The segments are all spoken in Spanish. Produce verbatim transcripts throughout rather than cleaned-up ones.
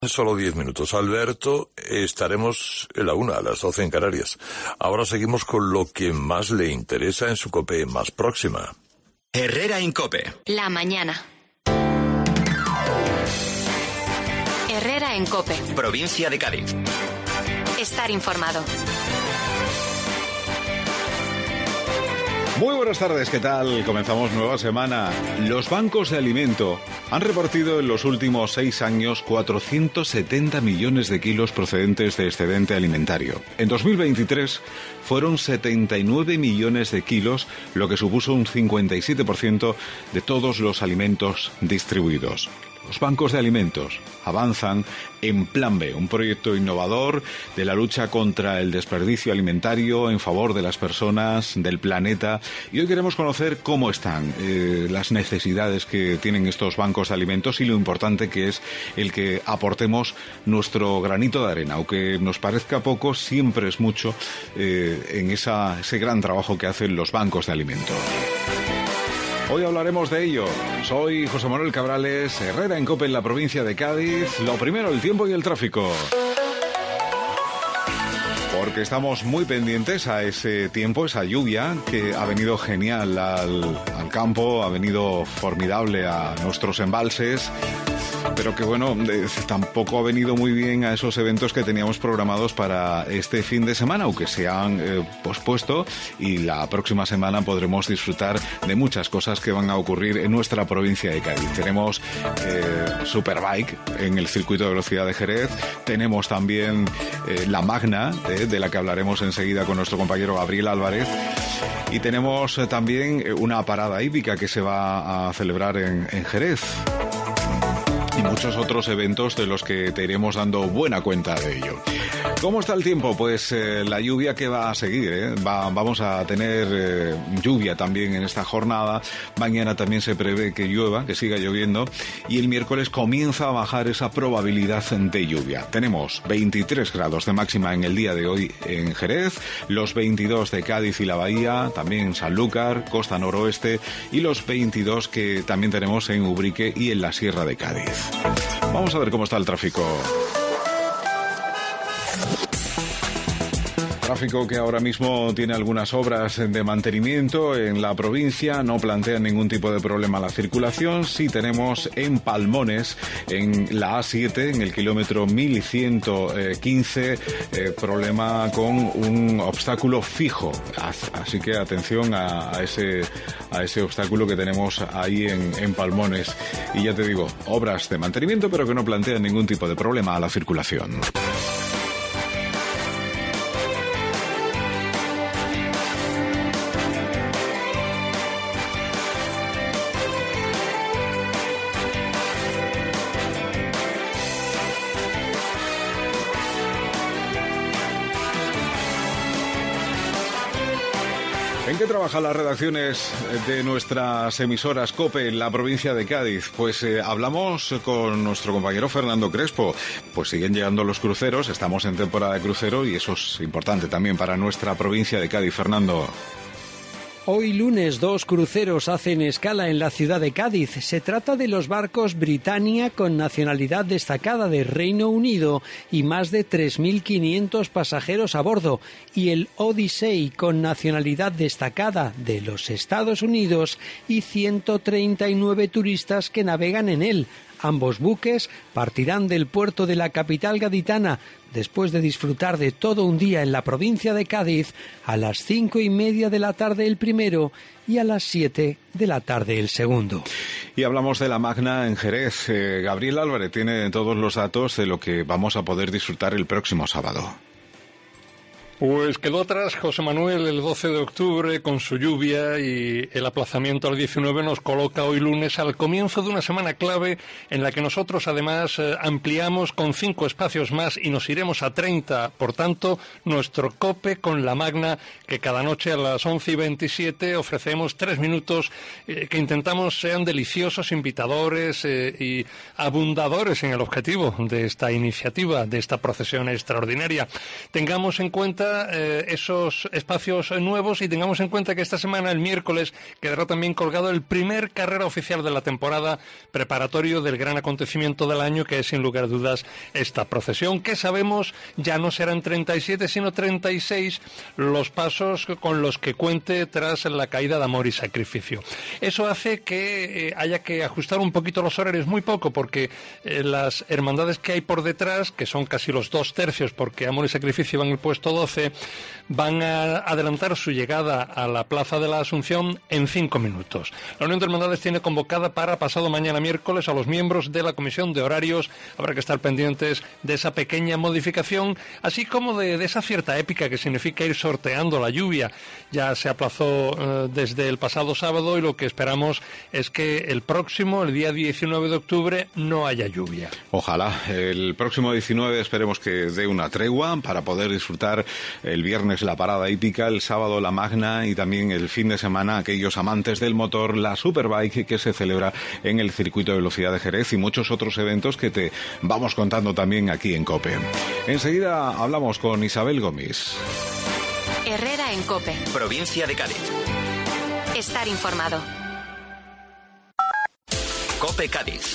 Solo diez minutos. Alberto, estaremos en la una, a las doce en Canarias. Ahora seguimos con lo que más le interesa en su COPE más próxima. Herrera en COPE. La mañana. Herrera en COPE. Provincia de Cádiz. Estar informado. Muy buenas tardes, ¿qué tal? Comenzamos nueva semana. Los bancos de alimento han repartido en los últimos seis años cuatrocientos setenta millones de kilos procedentes de excedente alimentario. En dos mil veintitrés fueron setenta y nueve millones de kilos, lo que supuso un cincuenta y siete por ciento de todos los alimentos distribuidos. Los bancos de alimentos avanzan en Plan B, un proyecto innovador de la lucha contra el desperdicio alimentario en favor de las personas, del planeta. Y hoy queremos conocer cómo están eh, las necesidades que tienen estos bancos de alimentos y lo importante que es el que aportemos nuestro granito de arena. Aunque nos parezca poco, siempre es mucho eh, en esa, ese gran trabajo que hacen los bancos de alimentos. Hoy hablaremos de ello. Soy José Manuel Cabrales, Herrera en COPE en la provincia de Cádiz. Lo primero, el tiempo y el tráfico. Porque estamos muy pendientes a ese tiempo, esa lluvia que ha venido genial al, al campo, ha venido formidable a nuestros embalses. Pero que bueno, eh, tampoco ha venido muy bien a esos eventos que teníamos programados para este fin de semana, aunque se han eh, pospuesto, y la próxima semana podremos disfrutar de muchas cosas que van a ocurrir en nuestra provincia de Cádiz. Tenemos eh, Superbike en el circuito de velocidad de Jerez, tenemos también eh, la Magna, eh, de la que hablaremos enseguida con nuestro compañero Gabriel Álvarez, y tenemos eh, también una parada hípica que se va a celebrar en, en Jerez. Y muchos otros eventos de los que te iremos dando buena cuenta de ello. ¿Cómo está el tiempo? Pues eh, la lluvia que va a seguir, ¿eh? Va, vamos a tener eh, lluvia también en esta jornada. Mañana también se prevé que llueva, que siga lloviendo. Y el miércoles comienza a bajar esa probabilidad de lluvia. Tenemos veintitrés grados de máxima en el día de hoy en Jerez, los veintidós de Cádiz y la Bahía, también Sanlúcar, costa noroeste, y los veintidós que también tenemos en Ubrique y en la Sierra de Cádiz. Vamos a ver cómo está el tráfico. Tráfico que ahora mismo tiene algunas obras de mantenimiento en la provincia, no plantean ningún tipo de problema a la circulación. Sí tenemos en Palmones, en la A siete, en el kilómetro mil ciento quince, eh, problema con un obstáculo fijo. Así que atención a, a, ese, a ese obstáculo que tenemos ahí en, en Palmones. Y ya te digo, obras de mantenimiento, pero que no plantean ningún tipo de problema a la circulación. ¿En qué trabajan las redacciones de nuestras emisoras COPE en la provincia de Cádiz? Pues eh, hablamos con nuestro compañero Fernando Crespo. Pues siguen llegando los cruceros, estamos en temporada de crucero y eso es importante también para nuestra provincia de Cádiz. Fernando. Hoy lunes dos cruceros hacen escala en la ciudad de Cádiz. Se trata de los barcos Britannia con nacionalidad destacada de Reino Unido y más de tres mil quinientos pasajeros a bordo, y el Odyssey con nacionalidad destacada de los Estados Unidos y ciento treinta y nueve turistas que navegan en él. Ambos buques partirán del puerto de la capital gaditana después de disfrutar de todo un día en la provincia de Cádiz a las cinco y media de la tarde el primero y a las siete de la tarde el segundo. Y hablamos de la Magna en Jerez. Eh, Gabriel Álvarez tiene todos los datos de lo que vamos a poder disfrutar el próximo sábado. Pues quedó atrás José Manuel el doce de octubre con su lluvia, y el aplazamiento al diecinueve nos coloca hoy lunes al comienzo de una semana clave en la que nosotros además eh, ampliamos con cinco espacios más y nos iremos a treinta. Por tanto, nuestro COPE con la Magna, que cada noche a las once y veintisiete ofrecemos tres minutos eh, que intentamos sean deliciosos, invitadores eh, y abundadores en el objetivo de esta iniciativa, de esta procesión extraordinaria. Tengamos en cuenta falta eh, esos espacios nuevos, y tengamos en cuenta que esta semana, el miércoles, quedará también colgado el primer carrera oficial de la temporada, preparatorio del gran acontecimiento del año, que es sin lugar a dudas esta procesión, que sabemos ya no serán treinta y siete sino treinta y seis los pasos con los que cuente tras la caída de Amor y Sacrificio. Eso hace que eh, haya que ajustar un poquito los horarios, muy poco, porque eh, las hermandades que hay por detrás, que son casi los dos tercios, porque Amor y Sacrificio van en el puesto doce, van a adelantar su llegada a la Plaza de la Asunción en cinco minutos. La Unión de Hermandades tiene convocada para pasado mañana miércoles a los miembros de la Comisión de Horarios. Habrá que estar pendientes de esa pequeña modificación, así como de, de esa cierta épica que significa ir sorteando la lluvia. Ya se aplazó eh, desde el pasado sábado, y lo que esperamos es que el próximo, el día diecinueve de octubre, no haya lluvia. Ojalá. El próximo diecinueve esperemos que dé una tregua para poder disfrutar el viernes la parada hípica, el sábado la magna, y también el fin de semana aquellos amantes del motor, la Superbike, que se celebra en el circuito de velocidad de Jerez, y muchos otros eventos que te vamos contando también aquí en COPE. Enseguida hablamos con Isabel Gómez. Herrera en COPE. Provincia de Cádiz. Estar informado. COPE Cádiz.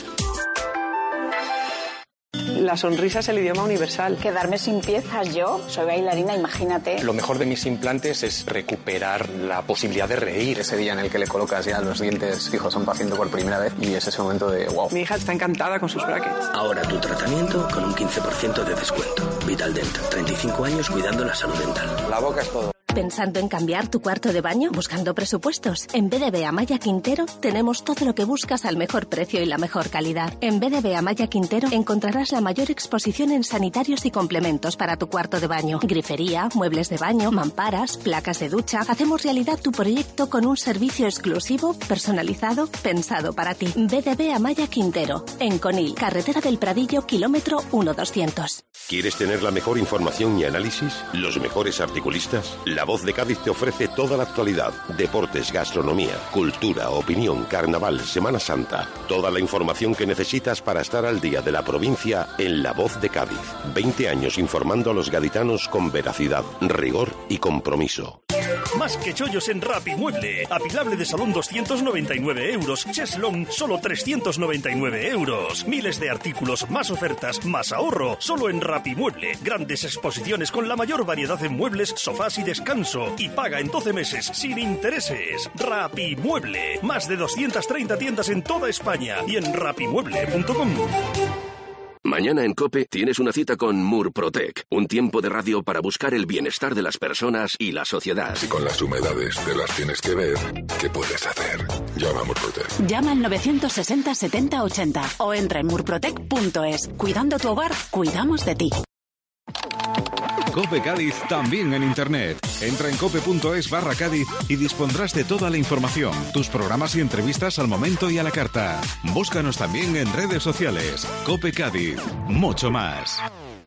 La sonrisa es el idioma universal. Quedarme sin piezas yo, soy bailarina, imagínate. Lo mejor de mis implantes es recuperar la posibilidad de reír. Ese día en el que le colocas ya los dientes fijos a un paciente por primera vez, y es ese momento de wow. Mi hija está encantada con sus brackets. Ahora tu tratamiento con un quince por ciento de descuento. Vitaldent, treinta y cinco años cuidando la salud dental. La boca es todo. ¿Pensando en cambiar tu cuarto de baño? ¿Buscando presupuestos? En B D B Amaya Quintero tenemos todo lo que buscas al mejor precio y la mejor calidad. En B D B Amaya Quintero encontrarás la mayor exposición en sanitarios y complementos para tu cuarto de baño. Grifería, muebles de baño, mamparas, placas de ducha. Hacemos realidad tu proyecto con un servicio exclusivo, personalizado, pensado para ti. B D B Amaya Quintero, en Conil, carretera del Pradillo, kilómetro uno doscientos. ¿Quieres tener la mejor información y análisis? ¿Los mejores articulistas? La Voz de Cádiz te ofrece toda la actualidad. Deportes, gastronomía, cultura, opinión, carnaval, Semana Santa. Toda la información que necesitas para estar al día de la provincia en La Voz de Cádiz. veinte años informando a los gaditanos con veracidad, rigor y compromiso. Más que chollos en Rapimueble. Apilable de salón doscientos noventa y nueve euros. Cheslong solo trescientos noventa y nueve euros. Miles de artículos, más ofertas, más ahorro. Solo en Rapimueble. Grandes exposiciones con la mayor variedad en muebles, sofás y descanso. Y paga en doce meses sin intereses. Rapimueble. Más de doscientas treinta tiendas en toda España y en rapimueble punto com. Mañana en COPE tienes una cita con Murprotec, un tiempo de radio para buscar el bienestar de las personas y la sociedad. Si con las humedades te las tienes que ver, ¿qué puedes hacer? Llama a Murprotec. Llama al novecientos sesenta setenta ochenta o entra en murprotec punto es. Cuidando tu hogar, cuidamos de ti. COPE Cádiz también en Internet. Entra en cope.es barra Cádiz y dispondrás de toda la información, tus programas y entrevistas al momento y a la carta. Búscanos también en redes sociales. COPE Cádiz. Mucho más.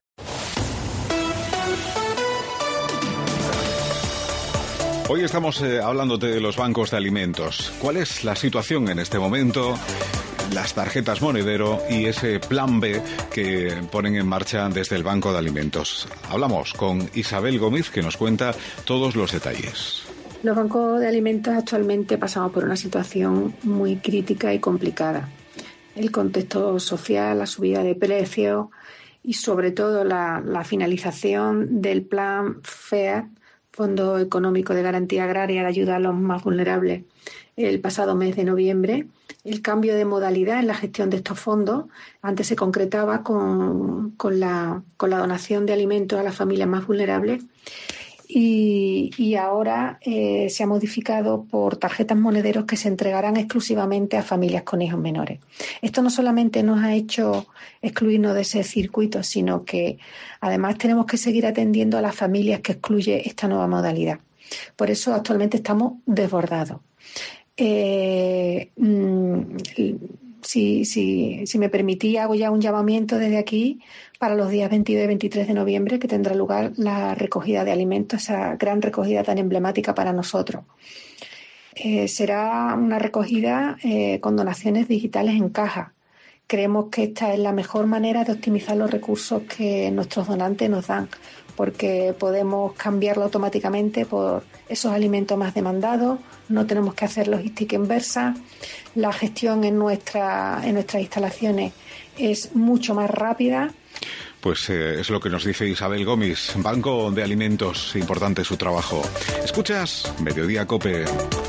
Hoy estamos eh, hablándote de los bancos de alimentos. ¿Cuál es la situación en este momento? Las tarjetas monedero y ese plan B que ponen en marcha desde el Banco de Alimentos. Hablamos con Isabel Gómez, que nos cuenta todos los detalles. Los bancos de alimentos actualmente pasamos por una situación muy crítica y complicada. El contexto social, la subida de precios y sobre todo la, la finalización del plan FEAD, Fondo Económico de Garantía Agraria de Ayuda a los Más Vulnerables, el pasado mes de noviembre. El cambio de modalidad en la gestión de estos fondos antes se concretaba con, con, la, con la donación de alimentos a las familias más vulnerables y, y ahora eh, se ha modificado por tarjetas monederos que se entregarán exclusivamente a familias con hijos menores. Esto no solamente nos ha hecho excluirnos de ese circuito, sino que además tenemos que seguir atendiendo a las familias que excluye esta nueva modalidad. Por eso actualmente estamos desbordados. Eh, si, si, si me permitís, hago ya un llamamiento desde aquí para los días veintidós y veintitrés de noviembre, que tendrá lugar la recogida de alimentos, esa gran recogida tan emblemática para nosotros. Eh, será una recogida eh, con donaciones digitales en caja, creemos que esta es la mejor manera de optimizar los recursos que nuestros donantes nos dan, porque podemos cambiarlo automáticamente por esos alimentos más demandados, no tenemos que hacer logística inversa, la gestión en, nuestra, en nuestras instalaciones es mucho más rápida. Pues eh, es lo que nos dice Isabel Gómez, Banco de Alimentos, importante su trabajo. Escuchas Mediodía COPE.